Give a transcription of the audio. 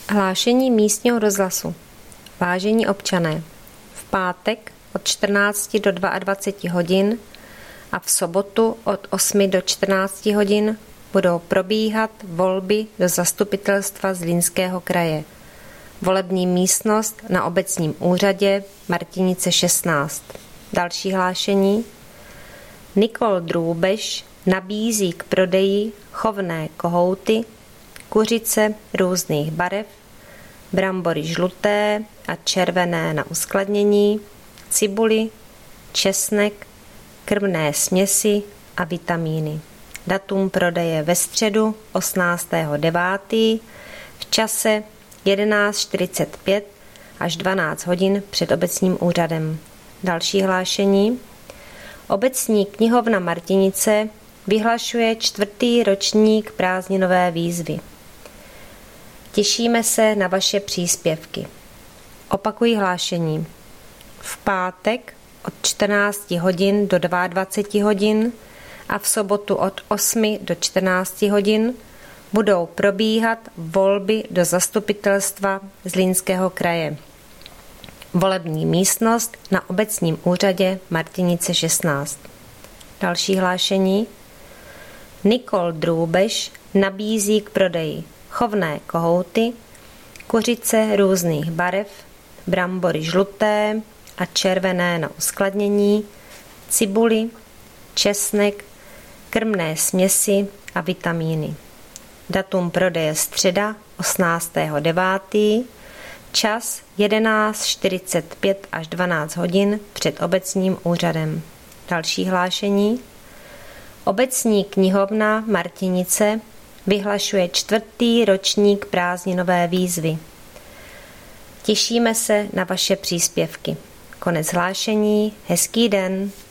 Hlášení místního rozhlasu. Vážení občané, v pátek od 14 do 22 hodin a v sobotu od 8 do 14 hodin budou probíhat volby do zastupitelstva Zlínského kraje. Volební místnost na obecním úřadě Martinice 16. Další hlášení. Nikol Drůbež nabízí k prodeji chovné kohouty, kuřice různých barev, brambory žluté a červené na uskladnění, cibuli, česnek, krmné směsi a vitamíny. Datum prodeje ve středu 18.9. v čase 11:45 až 12 hodin před obecním úřadem. Další hlášení. Obecní knihovna Martinice vyhlašuje 4. ročník prázdninové výzvy. Těšíme se na vaše příspěvky. Opakuji hlášení. V pátek od 14 hodin do 22 hodin a v sobotu od 8 do 14 hodin budou probíhat volby do zastupitelstva Zlínského kraje. Volební místnost na obecním úřadě Martinice 16. Další hlášení. Nikol Drůbež nabízí k prodeji chovné kohouty, kuřice různých barev, brambory žluté a červené na uskladnění, cibuli, česnek, krmné směsi a vitamíny. Datum prodeje středa 18.9. Čas 11:45 až 12 hodin před obecním úřadem. Další hlášení. Obecní knihovna Martinice vyhlašuje 4. ročník prázdninové výzvy. Těšíme se na vaše příspěvky. Konec hlášení, hezký den.